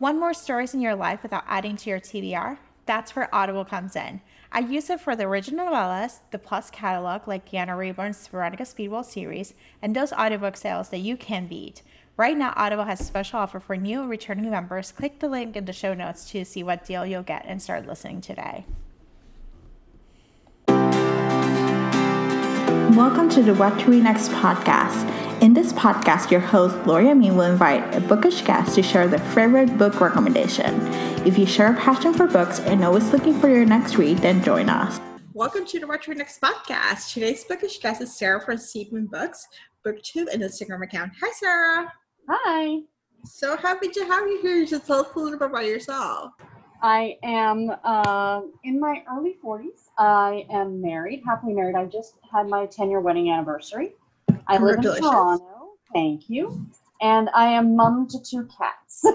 Want more stories in your life without adding to your TBR? That's where Audible comes in. I use it for the original novellas, the Plus catalog like Deanna Rayburn's Veronica Speedwell series, and those audiobook sales that you can beat. Right now, Audible has a special offer for new and returning members. Click the link in the show notes to see what deal you'll get and start listening today. Welcome to the What to Read Next podcast. In this podcast, your host, Lori Amin, will invite a bookish guest to share their favorite book recommendation. If you share a passion for books and always looking for your next read, then join us. Welcome to the What to Read Next podcast. Today's bookish guest is Sarah from Seedman Books, BookTube, and Instagram account. Hi, Sarah. Hi. So happy to have you here. Just tell us a little bit about yourself. I am in my early 40s. I am married, happily married. I just had my 10-year wedding anniversary. I live in Toronto. Thank you. And I am mom to 2 cats.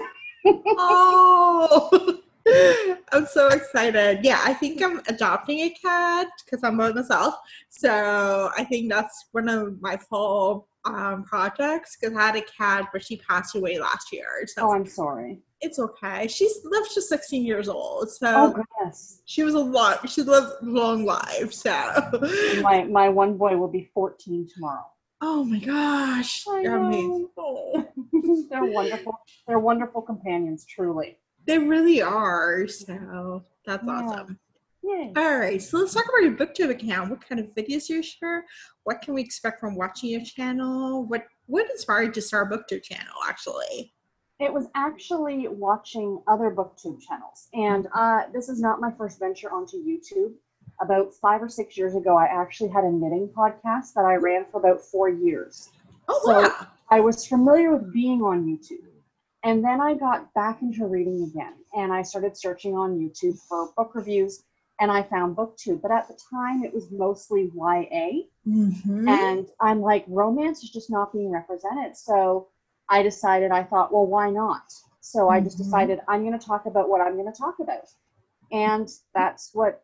Oh, I'm so excited. Yeah, I think I'm adopting a cat because I'm by myself. So I think that's one of my fall projects because I had a cat, but she passed away last year. So I'm sorry. It's okay. She lived to 16 years old. So oh, goodness. She lived a long life. So my one boy will be 14 tomorrow. Oh my gosh. They're amazing. They're wonderful. They're wonderful companions, truly. They really are. So that's awesome. Yay. All right. So let's talk about your BookTube account. What kind of videos you share? What can we expect from watching your channel? What inspired you to start a BookTube channel, actually? It was actually watching other BookTube channels. And this is not my first venture onto YouTube. About 5 or 6 years ago, I actually had a knitting podcast that I ran for about 4 years. Oh, so wow. I was familiar with being on YouTube. And then I got back into reading again. And I started searching on YouTube for book reviews. And I found BookTube. But at the time, it was mostly YA. Mm-hmm. And I'm like, romance is just not being represented. So I thought, well, why not? So I just decided I'm going to talk about what I'm going to talk about. And that's what,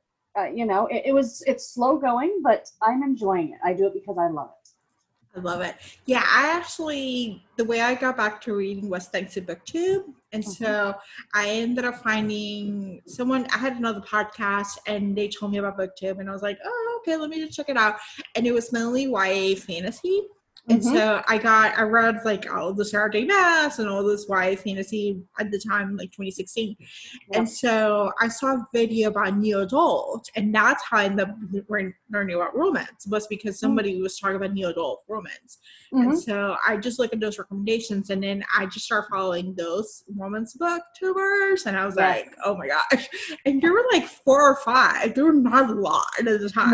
it's slow going, but I'm enjoying it. I do it because I love it. I love it. Yeah, the way I got back to reading was thanks to BookTube. And so I ended up finding I had another podcast and they told me about BookTube and I was like, oh, okay, let me just check it out. And it was mainly YA fantasy. And so I read like all the Sarah J. Maas and all this YA fantasy at the time, like 2016. Yep. And so I saw a video about Neo Adult, and that's how I ended up learning about romance, was because somebody was talking about Neo Adult romance. And so I just looked at those recommendations, and then I just started following those romance booktubers, and I was like, oh my gosh. And there were like 4 or 5. There were not a lot at the time.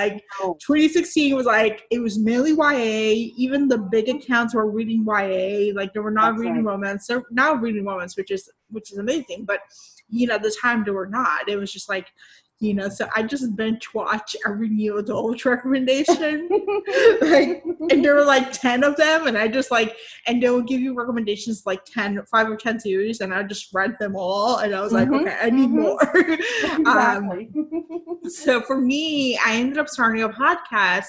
2016 was like, it was mainly YA. Even the big accounts were reading YA, like they were not reading romance. They're now reading romance, which is amazing. But at the time they were not. It was just like, so I just binge watch every Neo Adult recommendation, and there were like 10 of them, and I just and they will give you recommendations like 5 or 10 series, and I just read them all, and I was like, okay, I need more. Exactly. So for me, I ended up starting a podcast.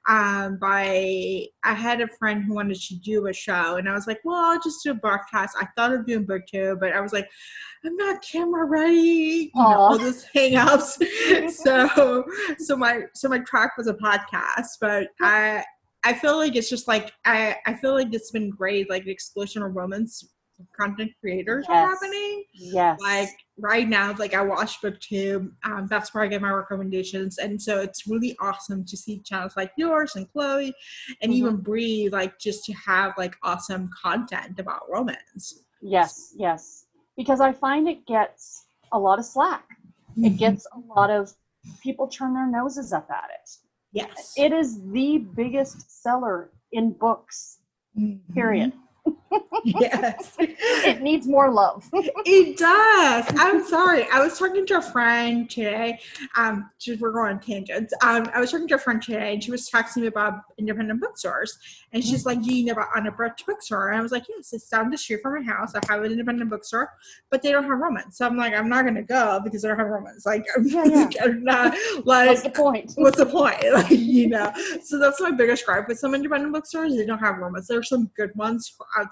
I had a friend who wanted to do a show, and I was like, well, I'll just do a podcast. I thought of doing BookTube, but I was like, I'm not camera ready, all those hang-ups. so my track was a podcast, but I feel like it's just like, I feel like it's been great, like the explosion of romance content creators are happening. Yes. Like right now, like I watch BookTube. That's where I get my recommendations. And so it's really awesome to see channels like yours and Chloe and even Bree, like just to have like awesome content about romance. Yes. Because I find it gets a lot of slack. It gets a lot of people turn their noses up at it. Yes. It is the biggest seller in books, period. Yes. It needs more love. It does. I'm sorry. I was talking to a friend today. We're going on tangents. I was talking to a friend today, and she was texting me about independent bookstores. And she's like, do you know about Unabridged Bookstore? And I was like, yes, it's down the street from my house. I have an independent bookstore, but they don't have romance. So I'm like, I'm not going to go because they don't have romance. Like, I'm not, like, what's the point? What's the point? Like, you know. So that's my biggest gripe with some independent bookstores. They don't have romance. There are some good ones out there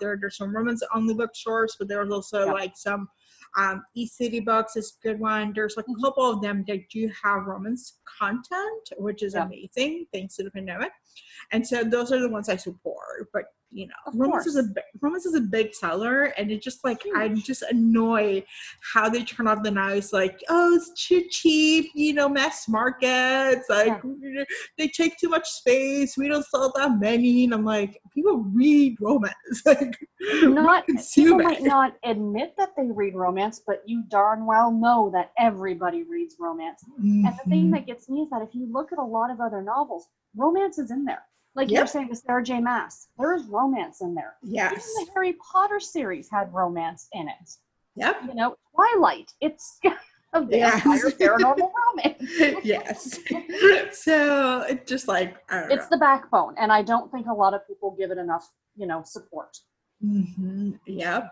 there. There's some romance-only bookstores, but there's also like some eCity Books is a good one. There's like a couple of them that do have romance content, which is amazing thanks to the pandemic. And so those are the ones I support. But you know, romance is a big seller, and it's just like I'm just annoyed how they turn off the knives. Like, oh, it's too cheap. You know, mass markets. Like, they take too much space. We don't sell that many. And I'm like, people read romance. Like, people might not admit that they read romance, but you darn well know that everybody reads romance. And the thing that gets me is that if you look at a lot of other novels, romance is in there. Like you were saying, the Sarah J. Maas, there is romance in there. Yes. Even the Harry Potter series had romance in it. Yep. You know, Twilight, it's a vampire paranormal romance. Yes. So it's just like, I don't know. It's the backbone, and I don't think a lot of people give it enough, you know, support. Yep.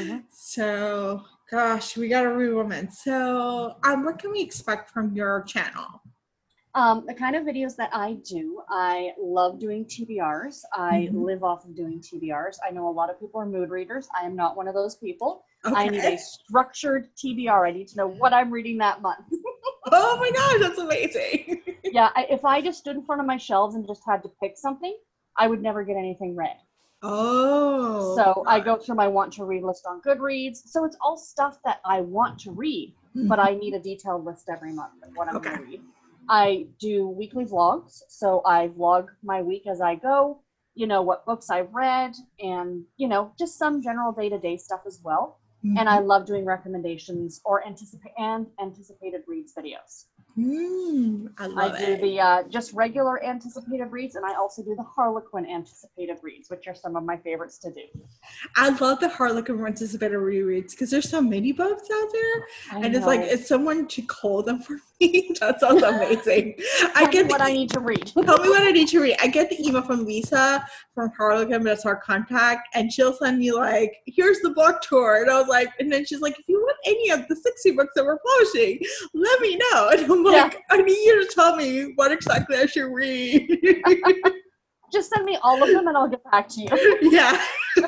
So, gosh, we got to read romance. So, what can we expect from your channel? The kind of videos that I do, I love doing TBRs. I live off of doing TBRs. I know a lot of people are mood readers. I am not one of those people. Okay. I need a structured TBR. I need to know what I'm reading that month. Oh my gosh, that's amazing. If I just stood in front of my shelves and just had to pick something, I would never get anything read. Oh. So I go through my want to read list on Goodreads. So it's all stuff that I want to read, but I need a detailed list every month of what I'm going to read. I do weekly vlogs, so I vlog my week as I go, you know, what books I've read, and, you know, just some general day-to-day stuff as well. And I love doing recommendations or anticipated reads videos. I love it. I do the just regular anticipated reads, and I also do the Harlequin anticipated reads, which are some of my favorites to do. I love the Harlequin anticipated rereads because there's so many books out there, and it's like, is someone to call them for me? That sounds amazing. Tell me what I need to read. Tell me what I need to read. I get the email from Lisa from Harlequin, that's our contact, and she'll send me like, here's the book tour, and I was like, and then she's like, if you want any of the 60 books that we're publishing, let me know. And I'm like, I need you to tell me what exactly I should read. Just send me all of them and I'll get back to you. Yeah.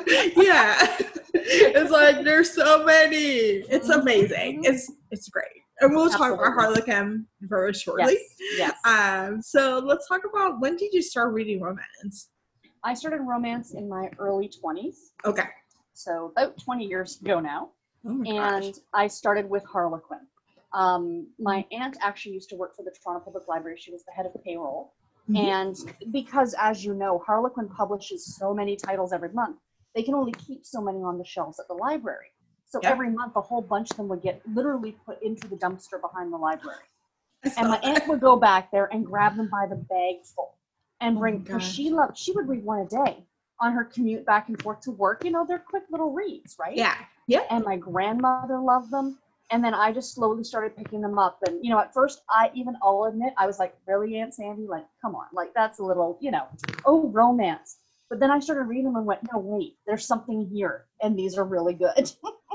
It's like, there's so many. It's amazing. It's great. And we'll talk about Harlequin very shortly. Yes. So let's talk about, when did you start reading romance? I started romance in my early 20s. Okay. So about 20 years ago now. Oh my gosh. I started with Harlequin. My aunt actually used to work for the Toronto Public Library. She was the head of payroll. And because, as you know, Harlequin publishes so many titles every month, they can only keep so many on the shelves at the library. So every month, a whole bunch of them would get literally put into the dumpster behind the library. And my aunt would go back there and grab them by the bag full and bring, because she would read one a day on her commute back and forth to work. You know, they're quick little reads, right? Yeah. And my grandmother loved them. And then I just slowly started picking them up. And, you know, at first, I'll admit, I was like, really, Aunt Sandy? Like, come on. Like, that's a little, you know, romance. But then I started reading them and went, no, wait, there's something here. And these are really good.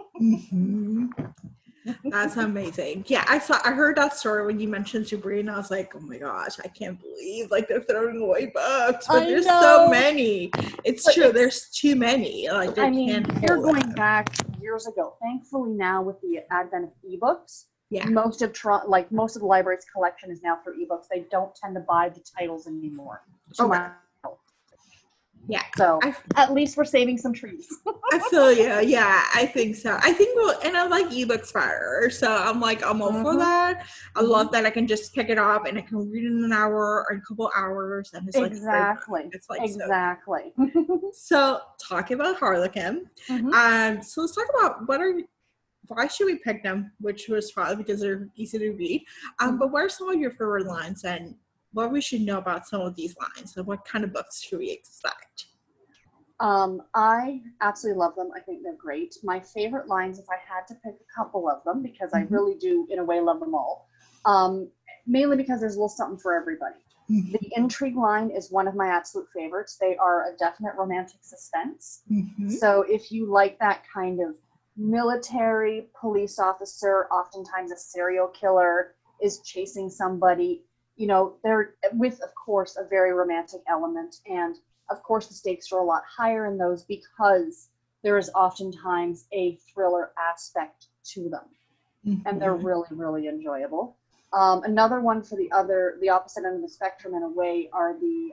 That's amazing. Yeah, I heard that story when you mentioned Sabrina. I was like, oh my gosh, I can't believe like they're throwing away books. But there's so many. It's true. There's too many. Like, you're going back years ago. Thankfully now with the advent of ebooks, most of the library's collection is now through ebooks. They don't tend to buy the titles anymore. Yeah. So at least we're saving some trees. I feel you. Yeah, I think so. I think and I like ebooks better. So I'm all for that. I love that I can just pick it up and I can read it in an hour or a couple hours. And it's it's like exactly. So talking about Harlequin. So let's talk about why should we pick them? Which was probably because they're easy to read. But what are some of your favorite lines and what we should know about some of these lines and what kind of books should we expect? I absolutely love them. I think they're great. My favorite lines, if I had to pick a couple of them, because I really do, in a way, love them all, mainly because there's a little something for everybody. The intrigue line is one of my absolute favorites. They are a definite romantic suspense. So if you like that kind of military police officer, oftentimes a serial killer is chasing somebody, you know, they're with, of course, a very romantic element. And of course, the stakes are a lot higher in those because there is oftentimes a thriller aspect to them. And they're Mhm. really, really enjoyable. Another one for the opposite end of the spectrum in a way are the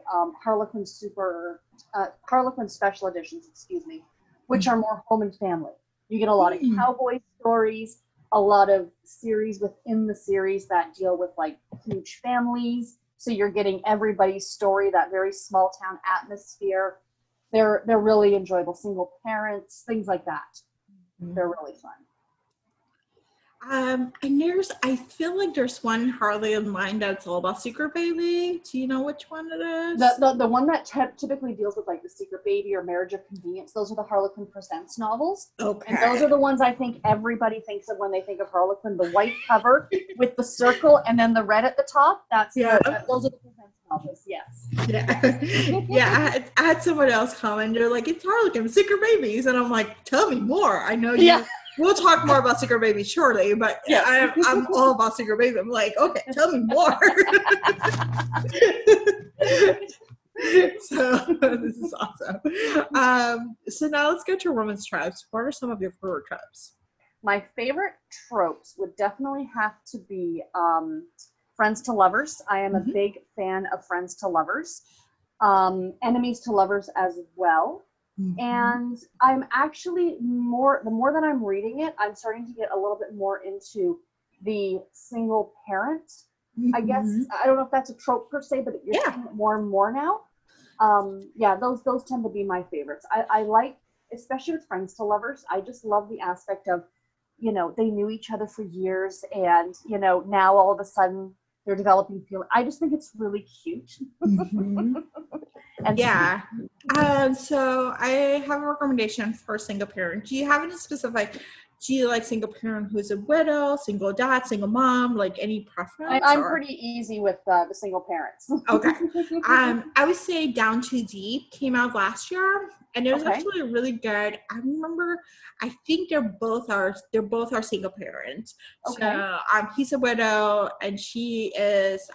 Harlequin special editions, which are more home and family. You get a lot of Mm. cowboy stories, a lot of series within the series that deal with like huge families. So you're getting everybody's story, that very small town atmosphere. They're really enjoyable. Single parents, things like that. They're really fun. And I feel like there's one Harley in mind that's all about Secret Baby. Do you know which one it is? The one that typically deals with like the Secret Baby or Marriage of Convenience, those are the Harlequin Presents novels. Okay. And those are the ones I think everybody thinks of when they think of Harlequin. The white cover with the circle and then the red at the top. Those are the Presents novels, yes. Yeah. Yeah, I had someone else comment. They're like, it's Harlequin, Secret Babies. And I'm like, tell me more. I know you. Yeah. We'll talk more about Secret Baby shortly, but Yes. I'm all about Secret Baby. I'm like, okay, tell me more. So this is awesome. So now let's go to romance tropes. What are some of your favorite tropes? My favorite tropes would definitely have to be friends to lovers. I am a big fan of friends to lovers. Enemies to lovers as well. And I'm actually the more that I'm reading it, I'm starting to get a little bit more into the single parent. I guess, I don't know if that's a trope per se, but you're seeing it more and more now. Those tend to be my favorites. I like, especially with friends to lovers, I just love the aspect of, they knew each other for years and, now all of a sudden they're developing feeling. I just think it's really cute. And so I have a recommendation for a single parent. Do you have any specific? Do you like single parent who's a widow, single dad, single mom? Like any preference? I'm pretty easy with the single parents. Okay. I would say Down Too Deep came out last year, and it was actually really good. I remember. I think they're both our single parents. Okay. So he's a widow, and she is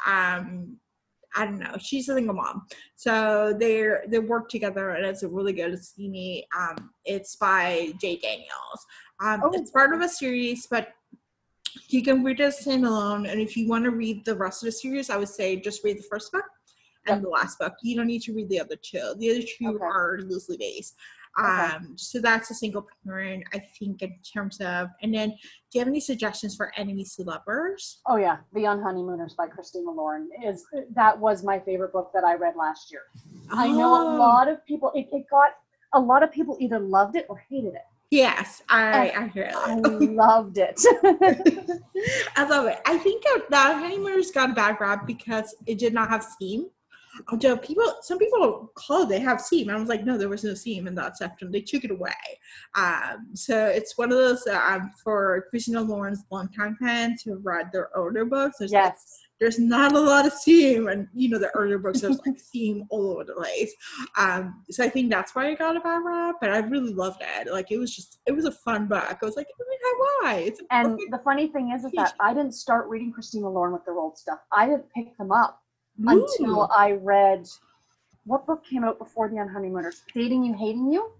I don't know. She's a single mom, so they work together, and it's a really good, steamy. It's by Jay Daniels. It's part of a series, but you can read it standalone. And if you want to read the rest of the series, I would say just read the first book and the last book. You don't need to read the other two. The other two are loosely based. So that's a single parent, I think, in terms of. And then, do you have any suggestions for enemies to lovers? Oh yeah, The Unhoneymooners by Christina Lauren was my favorite book that I read last year. I know a lot of people. A lot of people either loved it or hated it. Yes, I hear it. I loved it. I love it. I think that Honeymooners got a bad rap because it did not have steam. Although some people call it they have steam. I was like, no, there was no steam in that section. They took it away. So it's one of those for Christina Lauren's longtime fans who read their older books. There's not a lot of steam, and the earlier books there's like steam all over the place. So I think that's why I got a bad rap. But I really loved it. Like it was a fun book. I was like, why? And the funny thing is that I didn't start reading Christina Lauren with their old stuff. I didn't pick them up until I read, what book came out before The Unhoneymooners? Dating You, Hating You?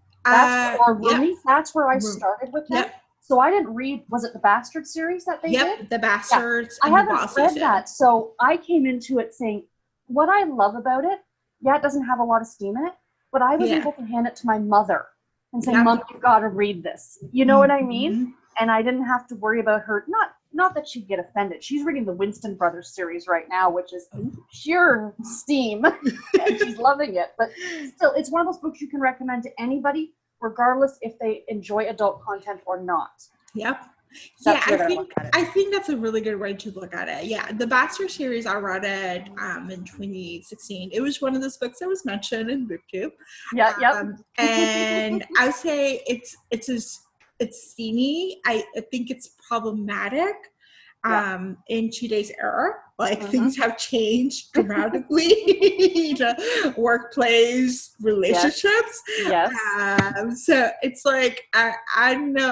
That's where I started with them. So I didn't read, was it the Bastard series that they did? The Bastards. I haven't read that. So I came into it saying, what I love about it, it doesn't have a lot of steam in it, but I was able to hand it to my mother and say, Mom, you've got to read this. You know what I mean? And I didn't have to worry about her, not that she'd get offended. She's reading the Winston Brothers series right now, which is pure steam, and she's loving it. But still, it's one of those books you can recommend to anybody, regardless if they enjoy adult content or not. Yep. I think that's a really good way to look at it. Yeah, the Bastard series, I read it in 2016. It was one of those books that was mentioned in BookTube. And I would say it's steamy. I think it's problematic in today's era. Like things have changed dramatically. Workplace relationships. So it's like I don't know.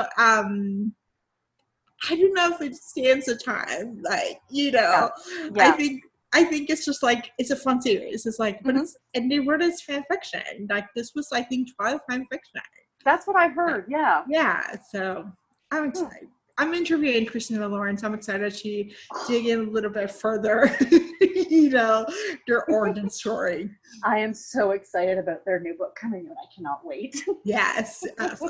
I don't know if it stands the time. Like I think it's just like it's a fun series. It's like, but and they wrote it as fan fiction. Like this was, I think, Twilight fan fiction. That's what I heard. Yeah. Yeah, so I'm excited. I'm interviewing Christina Lawrence. I'm excited she dig in a little bit further, their origin story. I am so excited about their new book coming out. I cannot wait. Yes.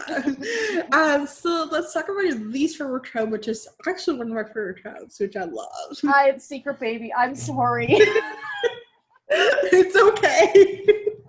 So let's talk about your least favorite trope, which is actually one of my favorite tropes, which I love. It's Secret Baby. I'm sorry. It's okay.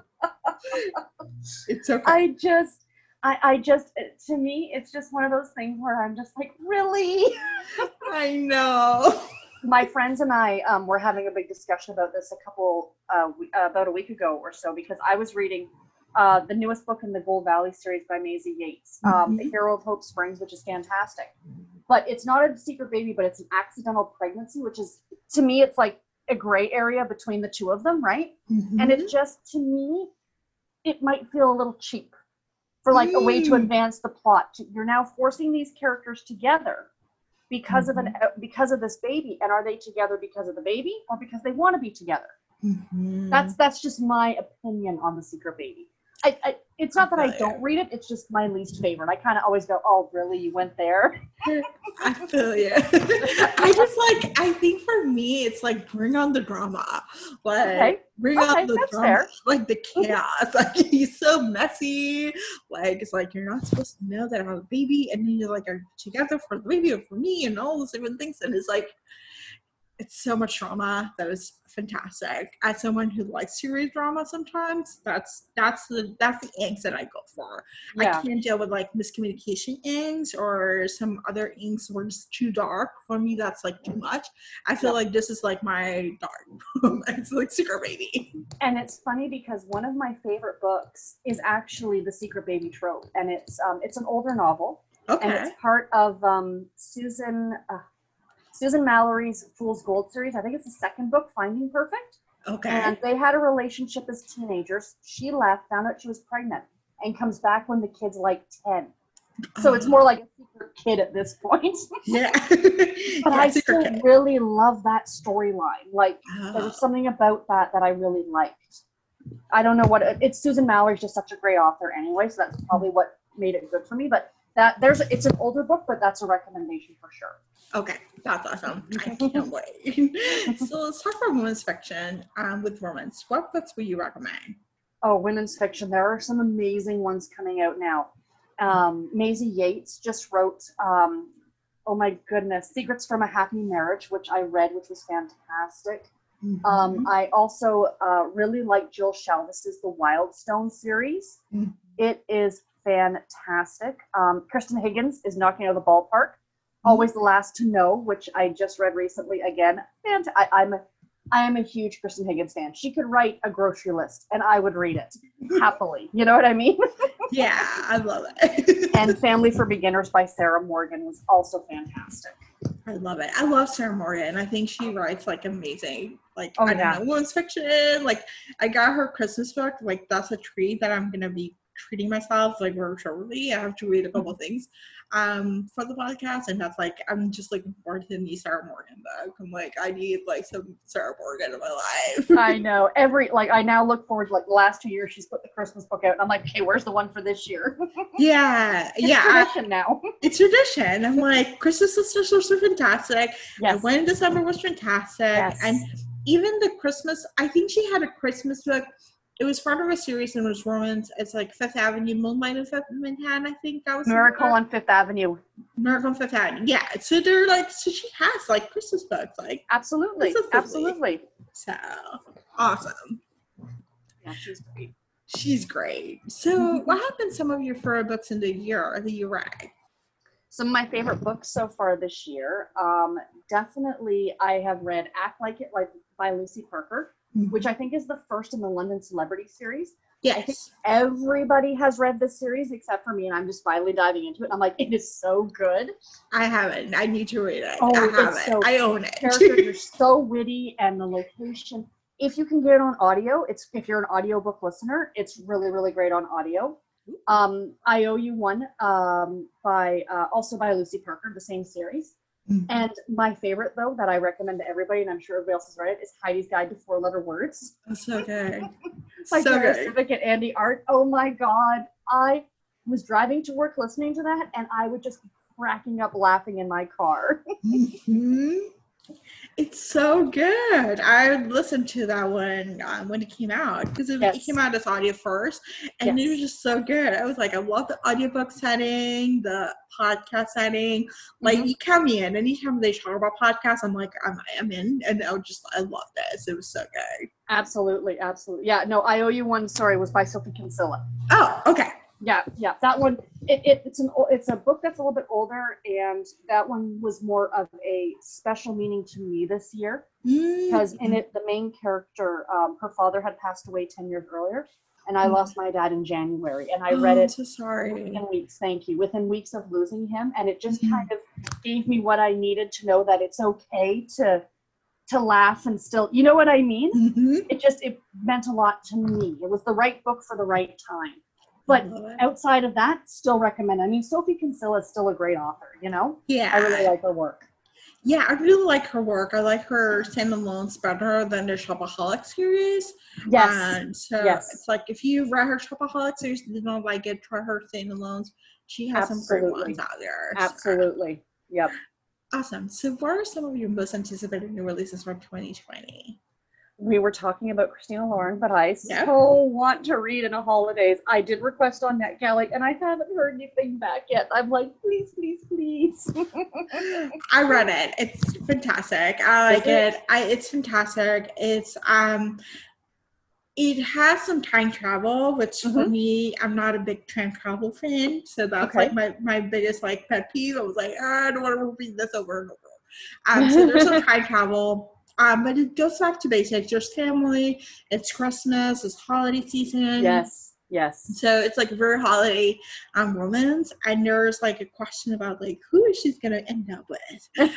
It's okay. I just, to me, it's just one of those things where I'm just like, really? I know. My friends and I were having a big discussion about this about a week ago or so, because I was reading the newest book in the Gold Valley series by Maisie Yates, The Hero of Hope Springs, which is fantastic. But it's not a secret baby, but it's an accidental pregnancy, which is, to me, it's like a gray area between the two of them, right? And it just, to me, it might feel a little cheap for like a way to advance the plot. You're now forcing these characters together because of this baby, and are they together because of the baby or because they want to be together? That's just my opinion on The Secret Baby. It's not that I don't read it, it's just my least favorite. I kind of always go, oh really, you went there? I feel you. I think for me it's like bring on the drama, like bring on the drama, fair. Like the chaos. Like he's so messy, like it's like you're not supposed to know that I have a baby, and then you're like, are together for the baby or for me, and all those different things, and it's like it's so much drama that is fantastic. As someone who likes serious drama, sometimes that's the angst that I go for. Yeah. I can't deal with like miscommunication angst or some other angst where it's too dark. For me, that's like too much. I feel like this is like my dark. It's like Secret Baby. And it's funny because one of my favorite books is actually the Secret Baby trope, and it's an older novel. Okay. And it's part of Susan Mallory's Fool's Gold series. I think it's the second book, Finding Perfect. Okay. And they had a relationship as teenagers. She left, found out she was pregnant, and comes back when the kid's like 10. So it's more like a secret kid at this point. Yeah. But I still really love that storyline. Like, there was something about that I really liked. I don't know what it's Susan Mallory's just such a great author anyway, so that's probably what made it good for me. But it's an older book, but that's a recommendation for sure. Okay, that's awesome. I can't wait. So let's talk about women's fiction with romance. What books would you recommend? Oh, women's fiction. There are some amazing ones coming out now. Maisie Yates just wrote, oh my goodness, Secrets from a Happy Marriage, which I read, which was fantastic. I also really like Jill Shalvis's The Wildstone series. It is fantastic. Kristen Higgins is knocking out of the ballpark. Always the Last to Know, which I just read recently again. And I am a huge Kristen Higgins fan. She could write a grocery list and I would read it happily. You know what I mean? Yeah, I love it. And Family for Beginners by Sarah Morgan was also fantastic. I love it. I love Sarah Morgan. I think she writes like amazing, like I don't know, women's fiction. Like I got her Christmas book. Like that's a treat that I'm gonna be treating myself like very shortly. I have to read a couple things for the podcast, and that's like I'm just looking forward to the new Sarah Morgan book. I'm like I need like some Sarah Morgan in my life. I know I now look forward to like the last 2 years she's put the Christmas book out, and I'm like, okay, where's the one for this year? It's tradition now. It's tradition. I'm like Christmas sisters were so fantastic. Yes. When December was fantastic. Yes. And even the Christmas, I think she had a Christmas book. It was part of a series and it was romance. It's like Fifth Avenue, Moonlight in Fifth Manhattan, I think that was Miracle on Fifth Avenue. Miracle on Fifth Avenue. Yeah. So they're like, so she has like Christmas books, like absolutely. So awesome. Yeah, she's great. She's great. So what have been some of your favorite books in the year that you read? Some of my favorite books so far this year. Definitely I have read Act Like It like by Lucy Parker. Which I think is the first in the London Celebrity series. Yes. I think everybody has read this series except for me, and I'm just finally diving into it. And I'm like, it is so good. I haven't. I need to read it. Oh, I have it. So I own it. Characters are so witty, and the location. If you can get it on audio, if you're an audiobook listener, it's really, really great on audio. I Owe You One also by Lucy Parker, the same series. And my favorite, though, that I recommend to everybody, and I'm sure everybody else has read it, is Heidi's Guide to Four-Letter Words. That's so good. By Sarah Civic and Andy Art. Oh my God. I was driving to work listening to that, and I would just be cracking up laughing in my car. Mhm. It's so good. I listened to that one when it came out because it Yes. came out as audio first, and it was Yes. just so good. I was like, I love the audiobook setting, the podcast setting. Like, you count me in. Anytime they talk about podcasts, I'm like, I'm in, and I love this. It was so good. Absolutely, absolutely. Yeah, no, I Owe You One Story was by Sophie Kinsella. Oh, okay. Yeah, that one. It's a book that's a little bit older, and that one was more of a special meaning to me this year because in it, the main character, her father had passed away 10 years earlier, and I lost my dad in January, and I read it. I'm so sorry. Within weeks. Thank you. Within weeks of losing him, and it just kind of gave me what I needed to know that it's okay to laugh and still, you know what I mean? It meant a lot to me. It was the right book for the right time. But outside of that, still recommend. I mean, Sophie Kinsella is still a great author, you know? Yeah. I really like her work. Yeah, I really like her work. I like her standalones better than the Shopaholic series. Yes. And so it's like, if you read her Shopaholic series and didn't like it, try her standalones. She has some great ones out there. Absolutely. So. Yep. Awesome. So what are some of your most anticipated new releases from 2020? We were talking about Christina Lauren, but I so want to read in a holidays. I did request on NetGalley, and I haven't heard anything back yet. I'm like, please, please, please. I read it. It's fantastic. I like it. It's fantastic. It's it has some time travel, which for me, I'm not a big time travel fan. So that's like my biggest like pet peeve. I was like, I don't want to repeat this over and over. So there's some time travel. But it goes back to basics. There's family. It's Christmas. It's holiday season. Yes. So it's like a very holiday romance, and there's like a question about like who is she gonna end up with.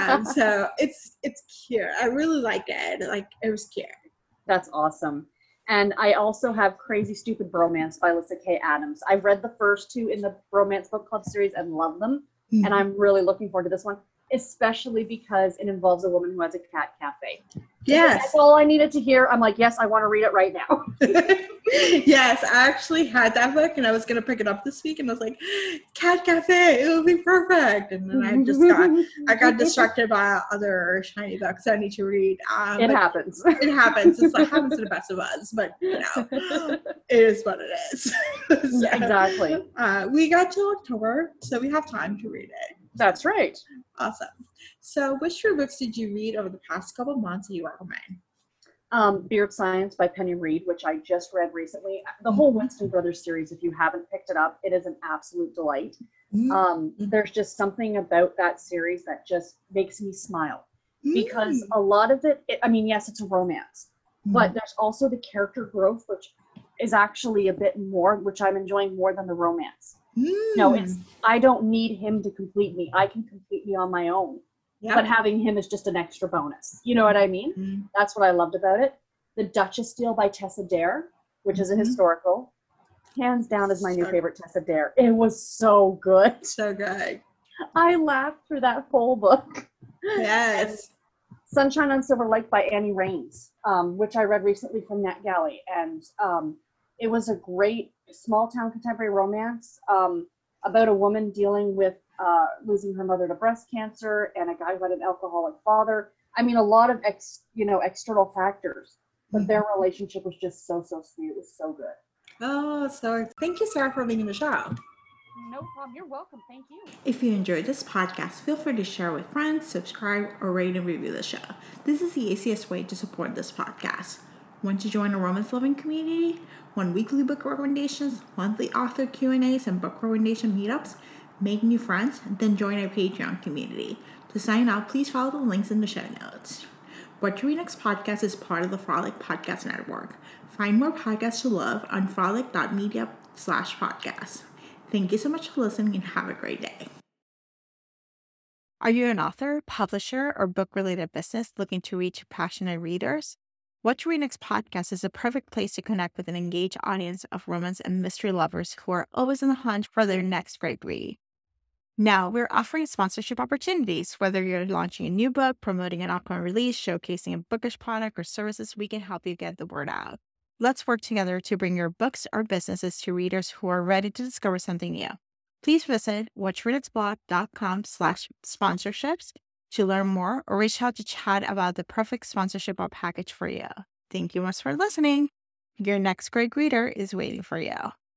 So it's cute. I really liked it. Like, it was cute. That's awesome. And I also have Crazy Stupid Bromance by Alyssa K. Adams. I've read the first two in the Bromance Book Club series and love them. And I'm really looking forward to this one, especially because it involves a woman who has a cat cafe. Yes. That's all I needed to hear. I'm like, yes, I want to read it right now. Yes, I actually had that book, and I was going to pick it up this week, and I was like, cat cafe, it will be perfect. And then I got distracted by other shiny books I need to read. It happens. It happens. It happens to the best of us, but you know, it is what it is. So, exactly. We got till October, so we have time to read it. That's right. Awesome. So which three books did you read over the past couple of months that you recommend? Beer of Science by Penny Reed, which I just read recently. The whole Winston Brothers series, if you haven't picked it up, it is an absolute delight. There's just something about that series that just makes me smile. Because a lot of it, I mean, yes, it's a romance, but there's also the character growth, which is actually a bit more, which I'm enjoying more than the romance. No, I don't need him to complete me. I can complete me on my own. Yep. But having him is just an extra bonus. You know what I mean? That's what I loved about it. The Duchess Deal by Tessa Dare, which is a historical. Hands down is my new favorite Tessa Dare. It was so good. So good. I laughed through that whole book. Yes. Sunshine on Silver Lake by Annie Raines, which I read recently from NetGalley. And it was a great small-town contemporary romance about a woman dealing with losing her mother to breast cancer and a guy who had an alcoholic father. I mean, a lot of external factors, but their relationship was just so sweet. It was so good. Oh, so thank you, Sarah, for being in the show. No problem. You're welcome. Thank you. If you enjoyed this podcast, feel free to share with friends, subscribe, or rate and review the show. This is the easiest way to support this podcast. Want to join a romance-loving community? Want weekly book recommendations, monthly author Q&As, and book recommendation meetups? Make new friends? Then join our Patreon community. To sign up, please follow the links in the show notes. What to Read Next podcast is part of the Frolic Podcast Network. Find more podcasts to love on frolic.media/podcast. Thank you so much for listening, and have a great day. Are you an author, publisher, or book-related business looking to reach passionate readers? What to Read Next podcast is a perfect place to connect with an engaged audience of romance and mystery lovers who are always on the hunt for their next great read. Now, we're offering sponsorship opportunities. Whether you're launching a new book, promoting an upcoming release, showcasing a bookish product or services, we can help you get the word out. Let's work together to bring your books or businesses to readers who are ready to discover something new. Please visit whatchreadersblog.com/sponsorships to learn more or reach out to chat about the perfect sponsorship or package for you. Thank you much for listening. Your next great reader is waiting for you.